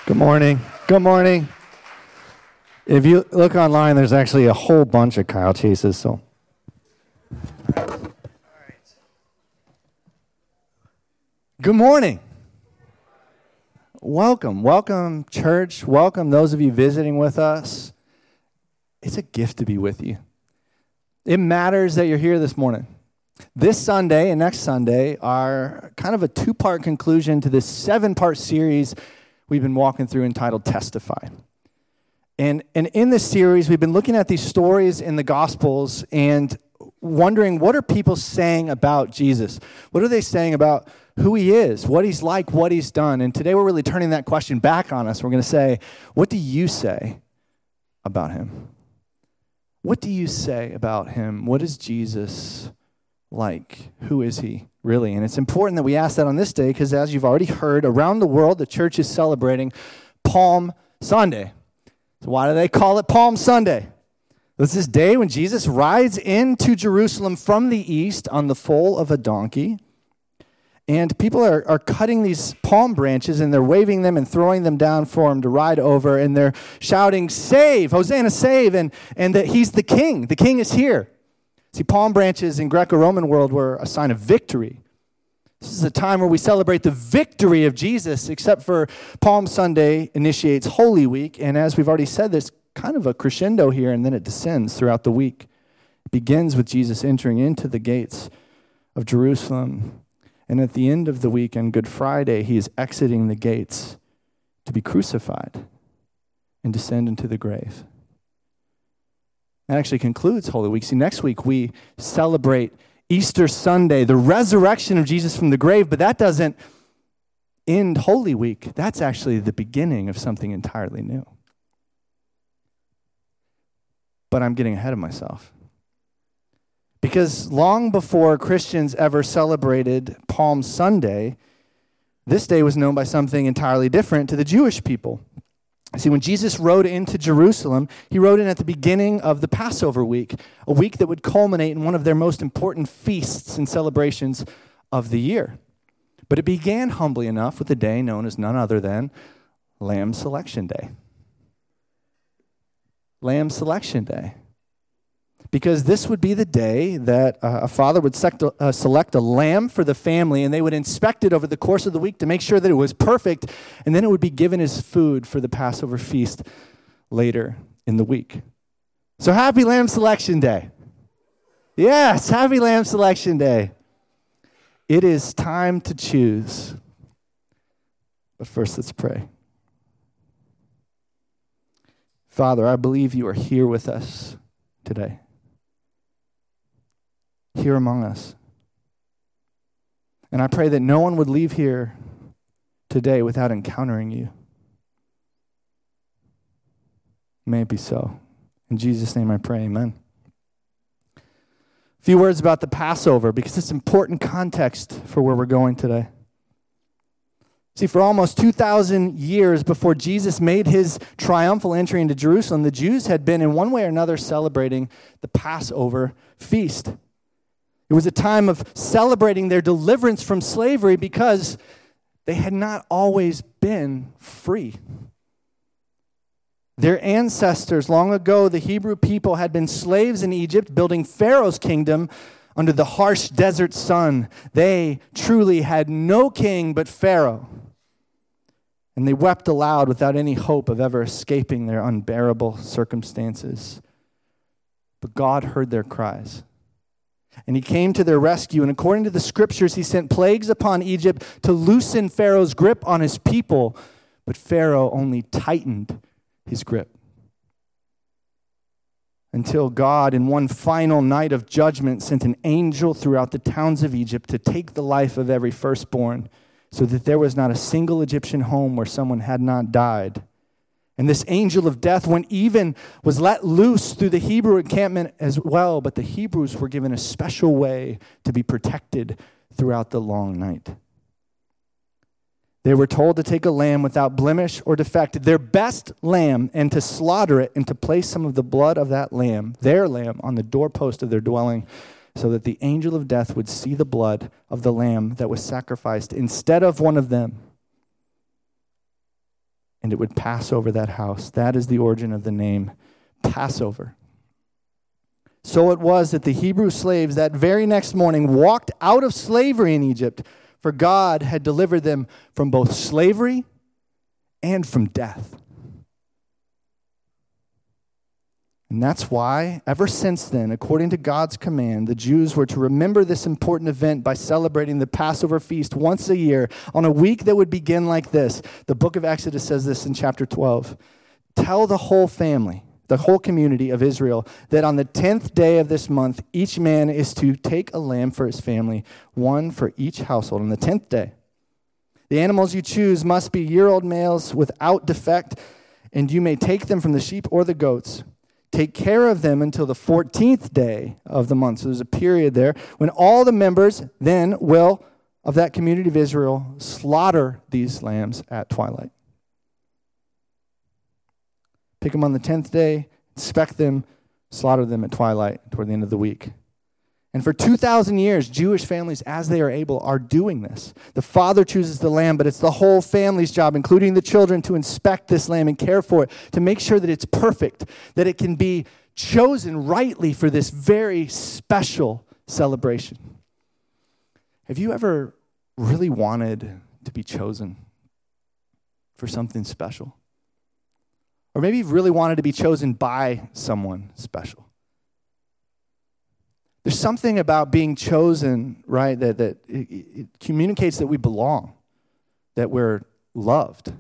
Good morning. Good morning. If you look online, there's actually a whole bunch of Kyle Chases, so. Good morning. Welcome, church. Welcome, those of you visiting with us. It's a gift to be with you. It matters that you're here this morning. This Sunday and next Sunday are kind of a two-part conclusion to this 7-part series we've been walking through entitled Testify. And in this series, we've been looking at these stories in the Gospels and wondering, what are people saying about Jesus? What are they saying about who he is, what he's like, what he's done? And today we're really turning that question back on us. We're going to say, what do you say about him? What do you say about him? What is Jesus like? Who is he really? And it's important that we ask that on this day because, as you've already heard, around the world, the church is celebrating Palm Sunday. So why do they call it Palm Sunday? It's this day when Jesus rides into Jerusalem from the east on the foal of a donkey. And people are cutting these palm branches, and they're waving them and throwing them down for him to ride over. And they're shouting, "Save, Hosanna, save," and that he's the king. The king is here. See, palm branches in Greco-Roman world were a sign of victory. This is a time where we celebrate the victory of Jesus, except for Palm Sunday initiates Holy Week. And as we've already said, there's kind of a crescendo here, and then it descends throughout the week. It begins with Jesus entering into the gates of Jerusalem. And at the end of the week, on Good Friday, he is exiting the gates to be crucified and descend into the grave. That actually concludes Holy Week. See, next week we celebrate Easter Sunday, the resurrection of Jesus from the grave, but that doesn't end Holy Week. That's actually the beginning of something entirely new. But I'm getting ahead of myself. Because long before Christians ever celebrated Palm Sunday, this day was known by something entirely different to the Jewish people. See, when Jesus rode into Jerusalem, he rode in at the beginning of the Passover week, a week that would culminate in one of their most important feasts and celebrations of the year. But it began humbly enough with a day known as none other than Lamb Selection Day. Lamb Selection Day. Because this would be the day that a father would select a lamb for the family, and they would inspect it over the course of the week to make sure that it was perfect, and then it would be given as food for the Passover feast later in the week. So happy Lamb Selection Day. Yes, happy Lamb Selection Day. It is time to choose. But first, let's pray. Father, I believe you are here with us today. Here among us. And I pray that no one would leave here today without encountering you. May it be so. In Jesus' name I pray, amen. A few words about the Passover, because it's important context for where we're going today. See, for almost 2,000 years before Jesus made his triumphal entry into Jerusalem, the Jews had been in one way or another celebrating the Passover feast. It was a time of celebrating their deliverance from slavery because they had not always been free. Their ancestors, long ago, the Hebrew people, had been slaves in Egypt, building Pharaoh's kingdom under the harsh desert sun. They truly had no king but Pharaoh. And they wept aloud without any hope of ever escaping their unbearable circumstances. But God heard their cries. And he came to their rescue. And according to the scriptures, he sent plagues upon Egypt to loosen Pharaoh's grip on his people. But Pharaoh only tightened his grip. Until God, in one final night of judgment, sent an angel throughout the towns of Egypt to take the life of every firstborn, so that there was not a single Egyptian home where someone had not died. And this angel of death was let loose through the Hebrew encampment as well, but the Hebrews were given a special way to be protected throughout the long night. They were told to take a lamb without blemish or defect, their best lamb, and to slaughter it and to place some of the blood of that lamb, their lamb, on the doorpost of their dwelling, so that the angel of death would see the blood of the lamb that was sacrificed instead of one of them. and it would pass over that house. That is the origin of the name Passover. So it was that the Hebrew slaves that very next morning walked out of slavery in Egypt, for God had delivered them from both slavery and from death. And that's why, ever since then, according to God's command, the Jews were to remember this important event by celebrating the Passover feast once a year on a week that would begin like this. The book of Exodus says this in chapter 12. Tell the whole family, the whole community of Israel, that on the 10th day of this month, each man is to take a lamb for his family, one for each household. On the 10th day, the animals you choose must be year-old males without defect, and you may take them from the sheep or the goats. Take care of them until the 14th day of the month. So there's a period there when all the members then will, of that community of Israel, slaughter these lambs at twilight. Pick them on the 10th day, inspect them, slaughter them at twilight toward the end of the week. And for 2,000 years, Jewish families, as they are able, are doing this. The father chooses the lamb, but it's the whole family's job, including the children, to inspect this lamb and care for it, to make sure that it's perfect, that it can be chosen rightly for this very special celebration. Have you ever really wanted to be chosen for something special? Or maybe you've really wanted to be chosen by someone special. There's something about being chosen, right, that it communicates that we belong, that we're loved.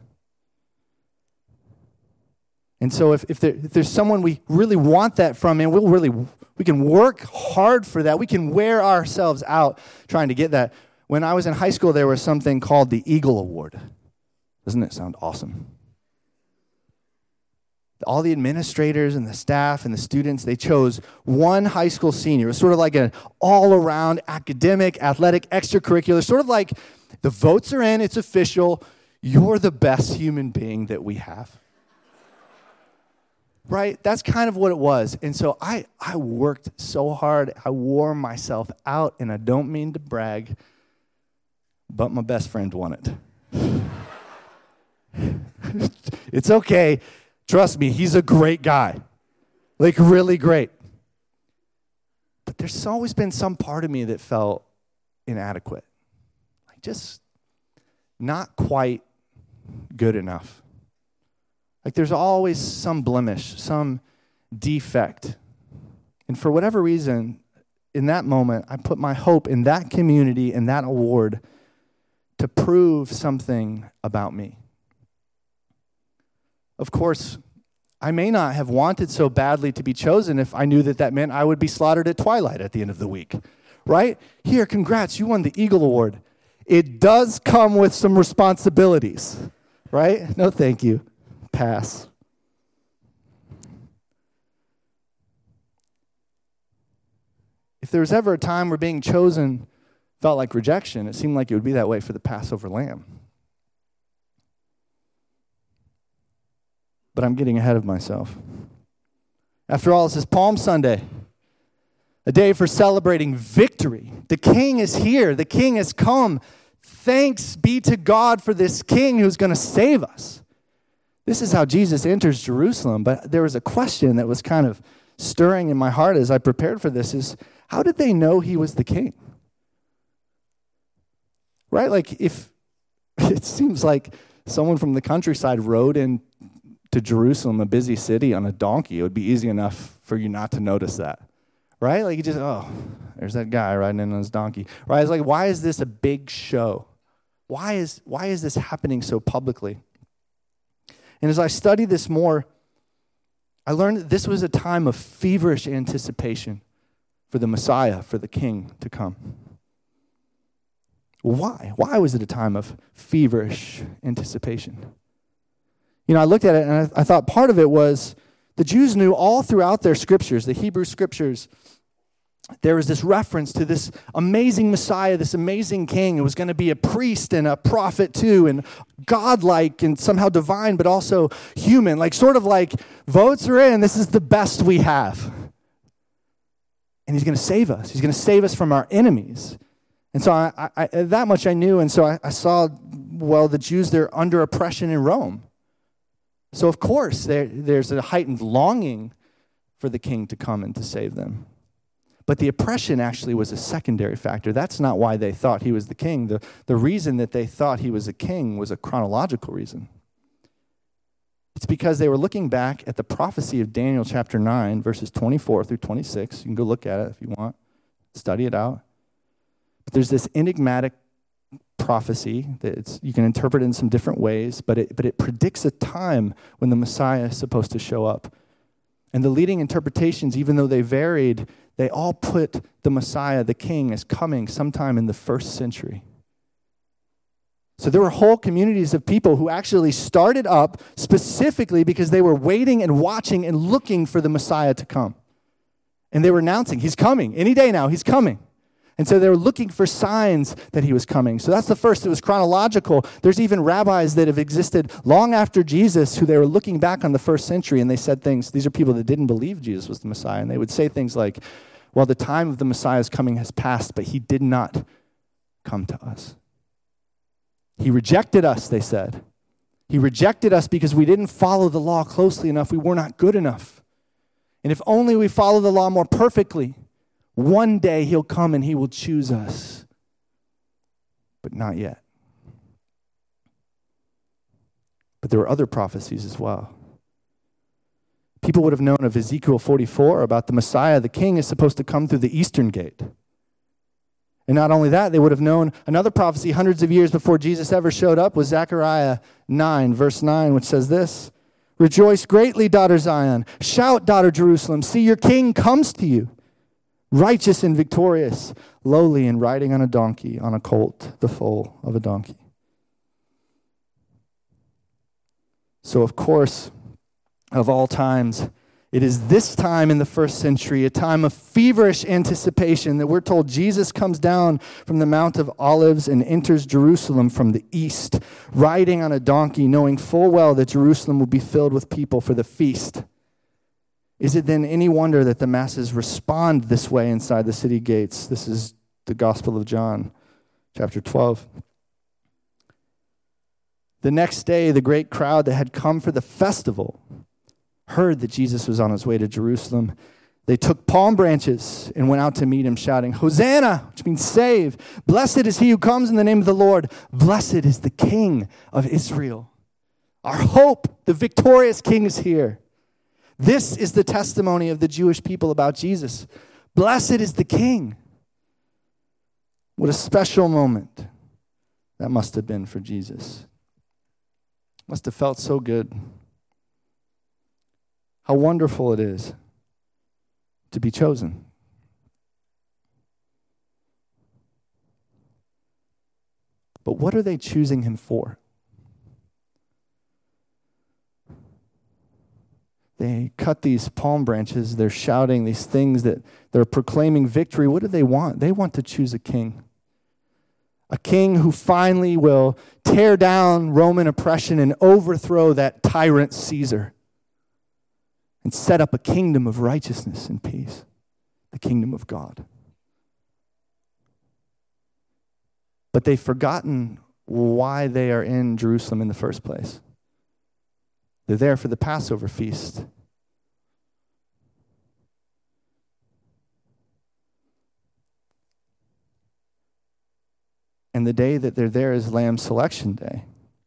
And so if there's someone we really want that from, and we can work hard for that. We can wear ourselves out trying to get that. When I was in high school, there was something called the Eagle Award. Doesn't it sound awesome? All the administrators and the staff and the students, they chose one high school senior. It was sort of like an all-around academic, athletic, extracurricular, sort of like the votes are in, it's official, you're the best human being that we have. Right? That's kind of what it was. And so I worked so hard. I wore myself out, and I don't mean to brag, but my best friend won it. It's okay. Trust me, he's a great guy. Like, really great. But there's always been some part of me that felt inadequate. Like, just not quite good enough. Like, there's always some blemish, some defect. And for whatever reason, in that moment, I put my hope in that community and that award to prove something about me. Of course, I may not have wanted so badly to be chosen if I knew that that meant I would be slaughtered at twilight at the end of the week, right? Here, congrats, you won the Eagle Award. It does come with some responsibilities, right? No, thank you. Pass. If there was ever a time where being chosen felt like rejection, it seemed like it would be that way for the Passover lamb. But I'm getting ahead of myself. After all, this is Palm Sunday, a day for celebrating victory. The King is here. The King has come. Thanks be to God for this King who's going to save us. This is how Jesus enters Jerusalem. But there was a question that was kind of stirring in my heart as I prepared for this is, how did they know he was the King? Right? Like, if it seems like someone from the countryside rode in to Jerusalem, a busy city, on a donkey, it would be easy enough for you not to notice that, right? Like, you just, oh, there's that guy riding in on his donkey, right? It's like, why is this a big show? Why is this happening so publicly? And as I studied this more, I learned that this was a time of feverish anticipation for the Messiah, for the King to come. Why? Why was it a time of feverish anticipation? You know, I looked at it and I thought part of it was the Jews knew all throughout their scriptures, the Hebrew scriptures, there was this reference to this amazing Messiah, this amazing King who was going to be a priest and a prophet too, and godlike and somehow divine, but also human. Like, sort of like, votes are in, this is the best we have. And he's going to save us. He's going to save us from our enemies. And so that much I knew, and so I saw, well, the Jews, they're under oppression in Rome. So of course, there's a heightened longing for the king to come and to save them. But the oppression actually was a secondary factor. That's not why they thought he was the king. The reason that they thought he was a king was a chronological reason. It's because they were looking back at the prophecy of Daniel chapter 9, verses 24 through 26. You can go look at it if you want. Study it out. But there's this enigmatic prophecy that you can interpret in some different ways, but it predicts a time when the Messiah is supposed to show up. And the leading interpretations, even though they varied, they all put the Messiah, the king, as coming sometime in the 1st century. So there were whole communities of people who actually started up specifically because they were waiting and watching and looking for the Messiah to come. And they were announcing, he's coming. Any day now, he's coming. And so they were looking for signs that he was coming. So that's the first. It was chronological. There's even rabbis that have existed long after Jesus who they were looking back on the 1st century, and they said things. These are people that didn't believe Jesus was the Messiah. And they would say things like, well, the time of the Messiah's coming has passed, but he did not come to us. He rejected us, they said. He rejected us because we didn't follow the law closely enough. We were not good enough. And if only we follow the law more perfectly, one day he'll come and he will choose us. But not yet. But there were other prophecies as well. People would have known of Ezekiel 44 about the Messiah. The king is supposed to come through the eastern gate. And not only that, they would have known another prophecy hundreds of years before Jesus ever showed up was Zechariah 9, verse 9, which says this, "Rejoice greatly, daughter Zion. Shout, daughter Jerusalem. See, your king comes to you. Righteous and victorious, lowly and riding on a donkey, on a colt, the foal of a donkey." So, of course, of all times, it is this time in the 1st century, a time of feverish anticipation that we're told Jesus comes down from the Mount of Olives and enters Jerusalem from the east, riding on a donkey, knowing full well that Jerusalem will be filled with people for the feast. Is it then any wonder that the masses respond this way inside the city gates? This is the Gospel of John, chapter 12. The next day, the great crowd that had come for the festival heard that Jesus was on his way to Jerusalem. They took palm branches and went out to meet him, shouting, "Hosanna," which means save. "Blessed is he who comes in the name of the Lord. Blessed is the King of Israel." Our hope, the victorious King, is here. This is the testimony of the Jewish people about Jesus. Blessed is the King. What a special moment that must have been for Jesus. Must have felt so good. How wonderful it is to be chosen. But what are they choosing him for? They cut these palm branches. They're shouting these things that they're proclaiming victory. What do they want? They want to choose a king. A king who finally will tear down Roman oppression and overthrow that tyrant Caesar and set up a kingdom of righteousness and peace, the kingdom of God. But they've forgotten why they are in Jerusalem in the first place. They're there for the Passover feast. And the day that they're there is Lamb Selection Day.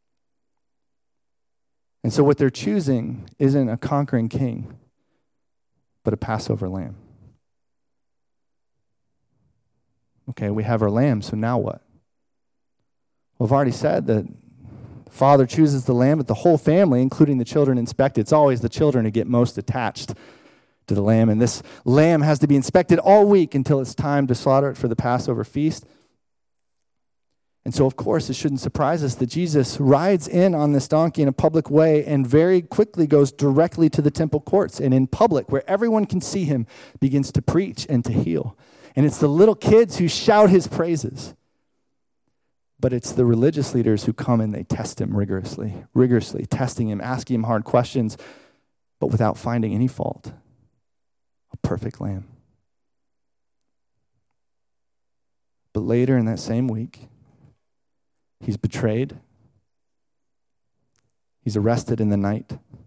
And so what they're choosing isn't a conquering king, but a Passover lamb. Okay, we have our lamb, so now what? Well, I've already said that the father chooses the lamb, but the whole family, including the children, inspect it. It's always the children who get most attached to the lamb, and this lamb has to be inspected all week until it's time to slaughter it for the Passover feast. And so, of course, it shouldn't surprise us that Jesus rides in on this donkey in a public way and very quickly goes directly to the temple courts and in public, where everyone can see him, begins to preach and to heal. And it's the little kids who shout his praises. But it's the religious leaders who come and they test him rigorously testing him, asking him hard questions, but without finding any fault. A perfect lamb. But later in that same week, he's betrayed. He's arrested in the night.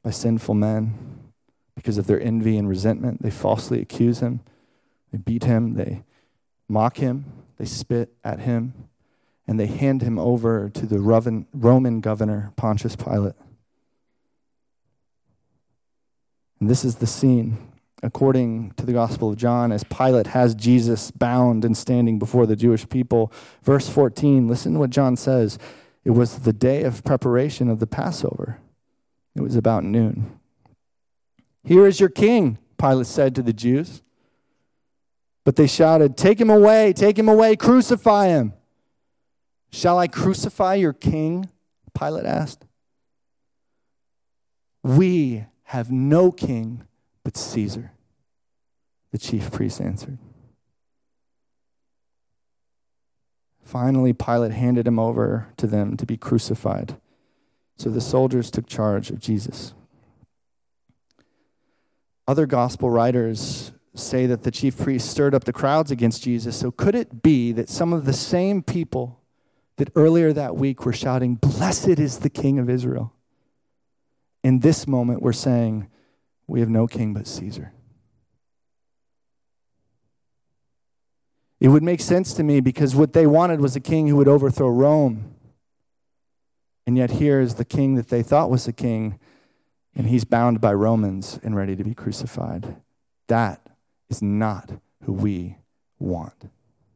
by sinful men. Because of their envy and resentment, they falsely accuse him. They beat him. They mock him. They spit at him. And they hand him over to the Roman governor, Pontius Pilate. And this is the scene, according to the Gospel of John, as Pilate has Jesus bound and standing before the Jewish people. Verse 14, listen to what John says. It was the day of preparation of the Passover. It was about noon. "Here is your king," Pilate said to the Jews. But they shouted, take him away, crucify him." "Shall I crucify your king?" Pilate asked. "We have no king but Caesar," the chief priest answered. Finally, Pilate handed him over to them to be crucified. So the soldiers took charge of Jesus. Other gospel writers say that the chief priest stirred up the crowds against Jesus. So could it be that some of the same people that earlier that week were shouting, "Blessed is the King of Israel," in this moment were saying, "We have no king but Caesar"? It would make sense to me because what they wanted was a king who would overthrow Rome. And yet here is the king that they thought was a king, and he's bound by Romans and ready to be crucified. That is not who we want.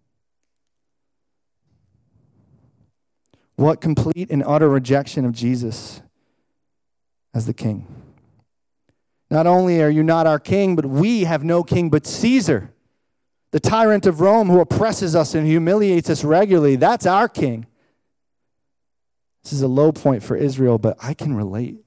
What complete and utter rejection of Jesus as the king. Not only are you not our king, but we have no king but Caesar, the tyrant of Rome who oppresses us and humiliates us regularly. That's our king. This is a low point for Israel, but I can relate.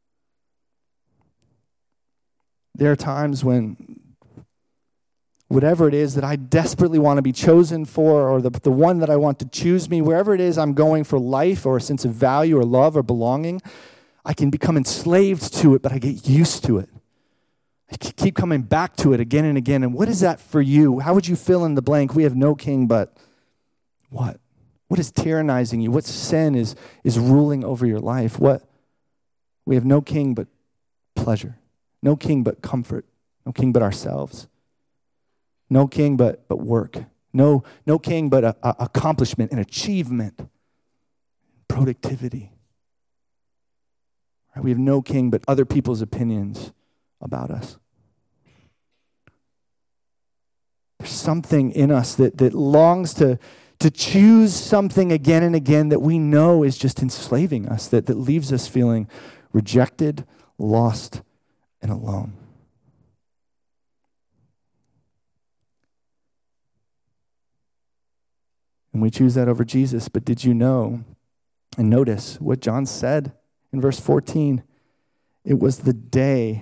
There are times when whatever it is that I desperately want to be chosen for, or the one that I want to choose me, wherever it is I'm going for life or a sense of value or love or belonging, I can become enslaved to it, but I get used to it. I keep coming back to it again and again. And what is that for you? How would you fill in the blank? We have no king, but what? What is tyrannizing you? What sin is ruling over your life? What? We have no king but pleasure. No king but comfort. No king but ourselves. No king but work. No king but accomplishment and achievement. Productivity. Right? We have no king but other people's opinions about us. There's something in us that longs to choose something again and again that we know is just enslaving us, that leaves us feeling rejected, lost, and alone. And we choose that over Jesus. But did you know, and notice what John said in verse 14, it was the day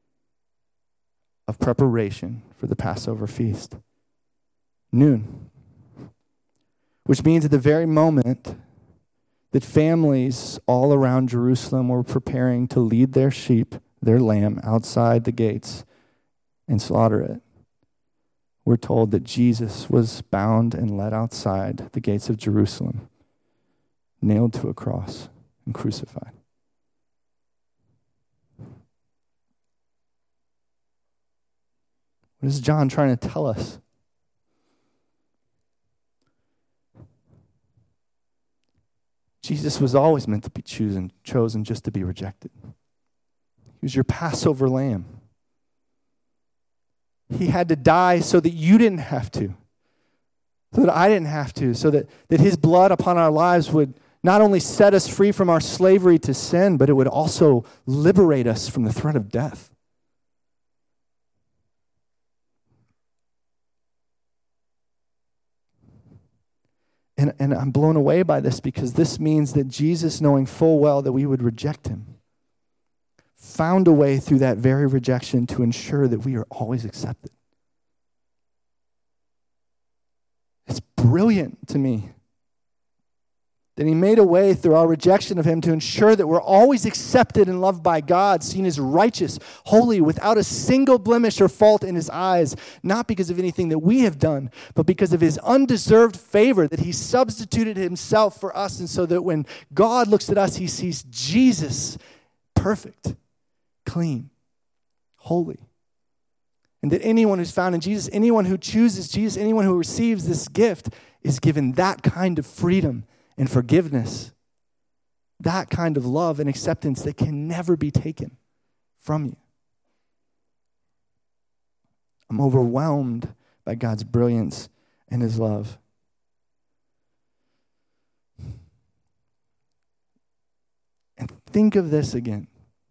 of preparation for the Passover feast. Noon. Which means at the very moment that families all around Jerusalem were preparing to lead their sheep, their lamb, outside the gates and slaughter it, we're told that Jesus was bound and led outside the gates of Jerusalem, nailed to a cross and crucified. What is John trying to tell us? Jesus was always meant to be chosen just to be rejected. He was your Passover lamb. He had to die so that you didn't have to, so that I didn't have to, so that his blood upon our lives would not only set us free from our slavery to sin, but it would also liberate us from the threat of death. And I'm blown away by this because this means that Jesus, knowing full well that we would reject him, found a way through that very rejection to ensure that we are always accepted. It's brilliant to me that he made a way through our rejection of him to ensure that we're always accepted and loved by God, seen as righteous, holy, without a single blemish or fault in his eyes, not because of anything that we have done, but because of his undeserved favor that he substituted himself for us, and so that when God looks at us, he sees Jesus perfect, clean, holy. And that anyone who's found in Jesus, anyone who chooses Jesus, anyone who receives this gift is given that kind of freedom and forgiveness, that kind of love and acceptance that can never be taken from you. I'm overwhelmed by God's brilliance and his love. And think of this again.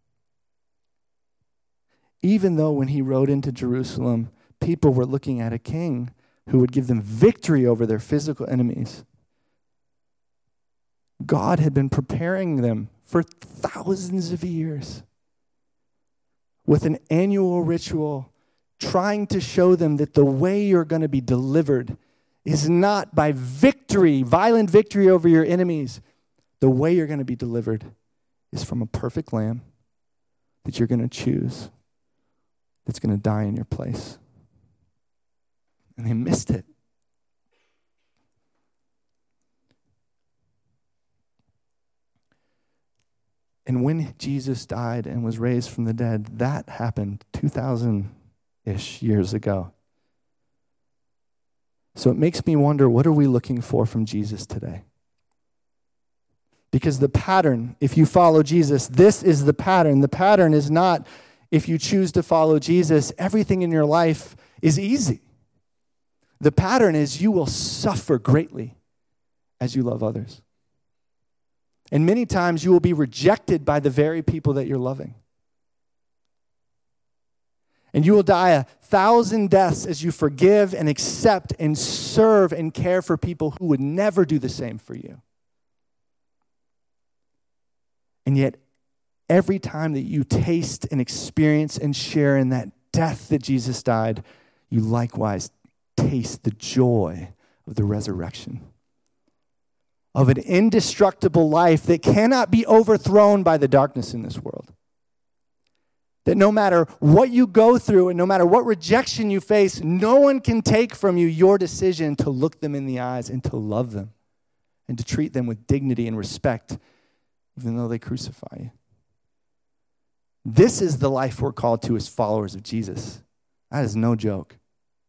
Even though when he rode into Jerusalem, people were looking at a king who would give them victory over their physical enemies, God had been preparing them for thousands of years with an annual ritual, trying to show them that the way you're going to be delivered is not by victory, violent victory over your enemies. The way you're going to be delivered is from a perfect lamb that you're going to choose, that's going to die in your place. And they missed it. And when Jesus died and was raised from the dead, that happened 2,000-ish years ago. So it makes me wonder, what are we looking for from Jesus today? Because the pattern, if you follow Jesus, this is the pattern. The pattern is not, if you choose to follow Jesus, everything in your life is easy. The pattern is you will suffer greatly as you love others. And many times you will be rejected by the very people that you're loving. And you will die 1,000 deaths as you forgive and accept and serve and care for people who would never do the same for you. And yet, every time that you taste and experience and share in that death that Jesus died, you likewise taste the joy of the resurrection, of an indestructible life that cannot be overthrown by the darkness in this world. That no matter what you go through and no matter what rejection you face, no one can take from you your decision to look them in the eyes and to love them and to treat them with dignity and respect, even though they crucify you. This is the life we're called to as followers of Jesus. That is no joke.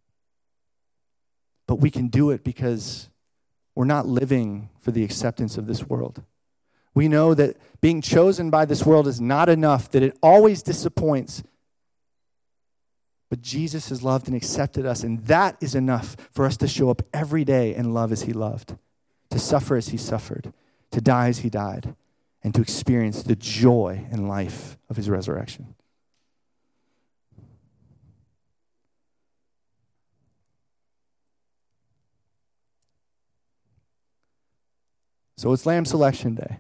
But we can do it because we're not living for the acceptance of this world. We know that being chosen by this world is not enough, that it always disappoints. But Jesus has loved and accepted us, and that is enough for us to show up every day and love as he loved, to suffer as he suffered, to die as he died, and to experience the joy and life of his resurrection. So it's Lamb Selection Day.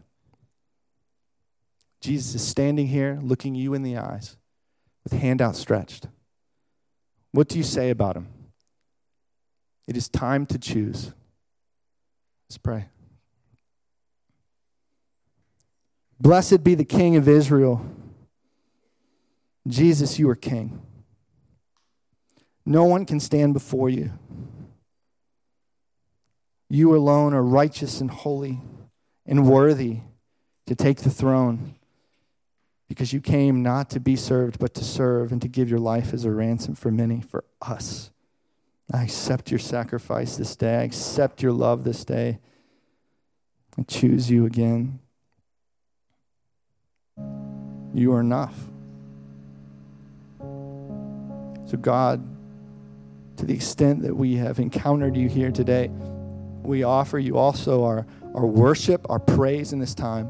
Jesus is standing here looking you in the eyes with hand outstretched. What do you say about him? It is time to choose. Let's pray. Blessed be the King of Israel. Jesus, you are King. No one can stand before you. You alone are righteous and holy and worthy to take the throne, because you came not to be served but to serve and to give your life as a ransom for many, for us. I accept your sacrifice this day. I accept your love this day. I choose you again. You are enough. So God, to the extent that we have encountered you here today, we offer you also our worship, our praise in this time.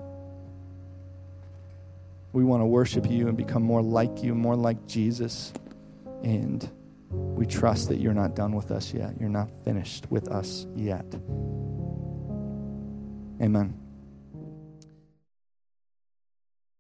We want to worship you and become more like you, more like Jesus. And we trust that you're not done with us yet. You're not finished with us yet. Amen.